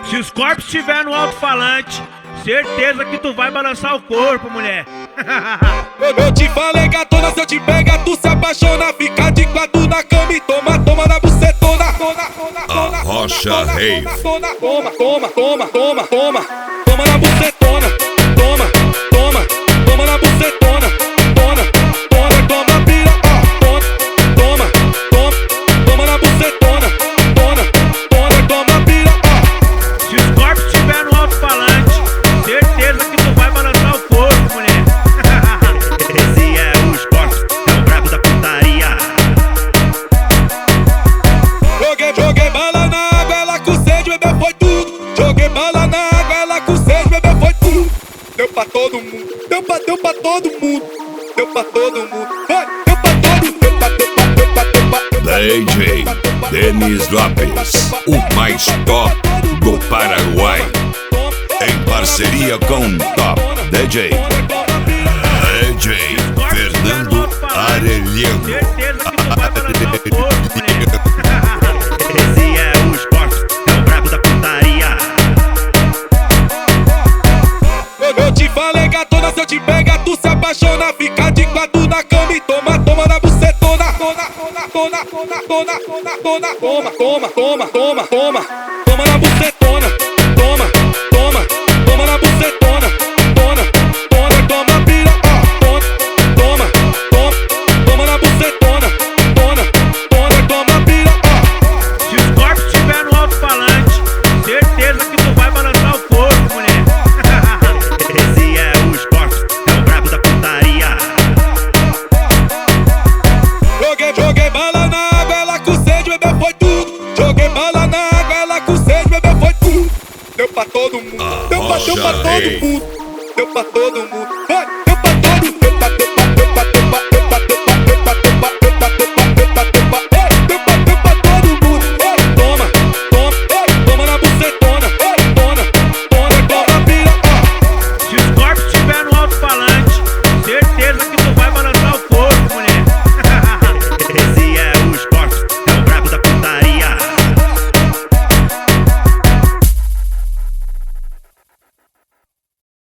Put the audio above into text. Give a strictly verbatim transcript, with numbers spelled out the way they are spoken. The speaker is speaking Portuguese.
Se os corpos estiver no alto-falante, certeza que tu vai balançar o corpo, mulher. Eu, eu te falei, gatona, se eu te pega, tu se apaixona. Fica de quatro na cama e toma, toma na bucetona. A Rocha Rave. Toma, toma, toma, toma, toma, toma. Toma na bucetona. Toma, toma, toma na bucetona. Toma, toma, toma, pira, ó. Toma, toma, toma, toma na bucetona. Toma, toma, toma, pira, ó. Se os corpos estiver no alto-falante, certeza que tu vai balançar o corpo, mulher. Esse é os corpos, é o brabo da putaria. Joguei, joguei bala na água, ela com sede, bebê, foi tudo. Joguei bala na água, ela com sede, bebê, foi tudo. Deu pra todo mundo, deu pra, deu pra todo mundo. Deu pra todo mundo, vai, deu pra todo mundo. Deu pra, deu pra, deu pra, deu pra, deu pra. D J Denis Lopes, o mais top do Paraguai, em parceria com Top D J D J Fernando Arellano. Certeza que tu vai balançar o corpo, mulher. Esse é os corpos, é o brabo da putaria. Eu, eu te falei, gatona, se eu te pega, tu se apaixona. Fica de quatro na cama e toma, toma na bucetona. Toma, toma, toma, toma, toma, toma, toma, toma, toma, toma, toma. Toma na bucetona. Toma, toma, toma na bucetona. Toma, toma, toma, pira, ó. Toma, toma, toma na bucetona. Toma, toma, toma, pira, ó. Se os corpos estiver no alto-falante, certeza que tu vai balançar o corpo, mulher. Esse é os corpos, é o brabo da putaria. Joguei, joguei bala na água, ela com sede, bebê, foi tudo. Joguei bala na água, ela com sede, bebê, foi tudo. Deu pra todo mundo, deu pra, deu pra todo mundo. Deu pra todo mundo, vai.